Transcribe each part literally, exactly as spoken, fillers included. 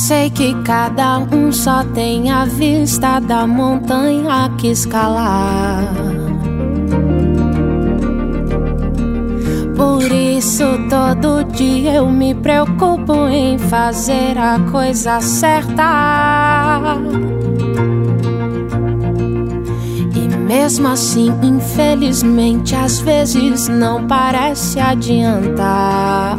sei que cada um só tem a vista da montanha que escalar. Por isso todo dia eu me preocupo em fazer a coisa certa. E mesmo assim, infelizmente, às vezes não parece adiantar.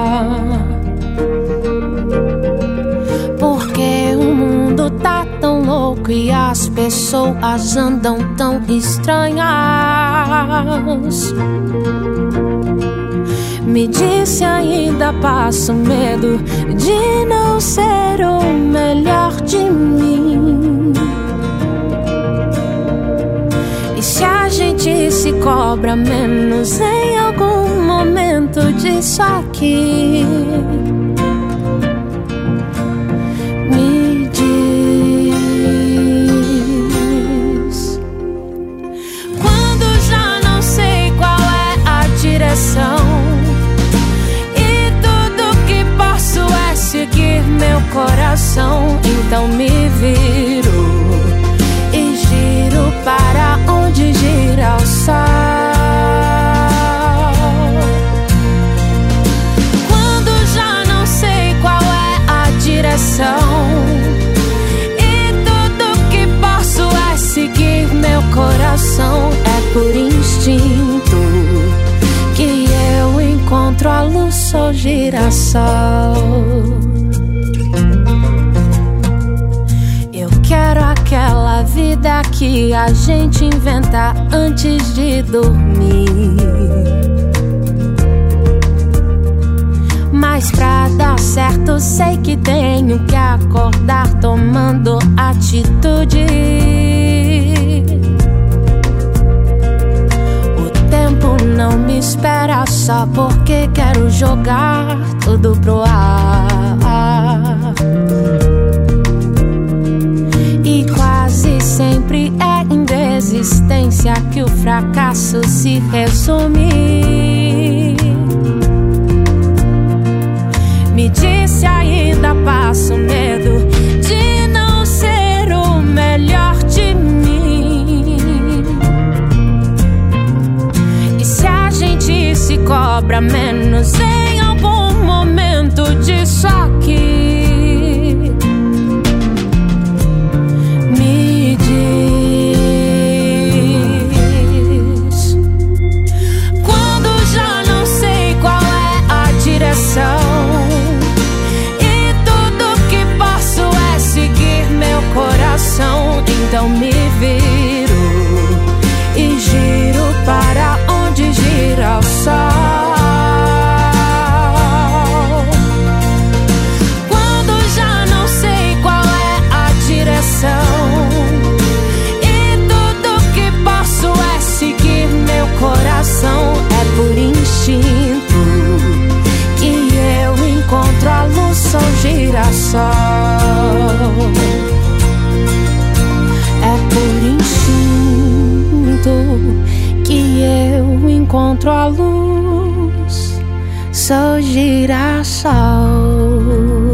Porque o mundo tá tão louco e as pessoas andam tão estranhas. Me disse ainda passo medo de não ser o melhor de mim. E se a gente se cobra menos em algum momento disso aqui? Me diz. Quando já não sei qual é a direção, seguir meu coração, então me viro e giro para onde gira o sol. Quando já não sei qual é a direção e tudo que posso é seguir meu coração, é por instinto que eu encontro a luz, sou girassol. Eu quero aquela vida que a gente inventa antes de dormir. Mas pra dar certo sei que tenho que acordar tomando atitude. Não me espera só porque quero jogar tudo pro ar. E quase sempre é em desistência que o fracasso se resume. Me disse ainda passo medo de não ser o melhor de mim. Se cobra menos em algum momento disso aqui. Me diz. Quando já não sei qual é a direção e tudo que posso é seguir meu coração, então me viro e giro para onde gira o sol. Quando já não sei qual é a direção e tudo que posso é seguir meu coração, é por instinto que eu encontro a luz, sou girassol. É por instinto que eu encontro a luz, sou girassol.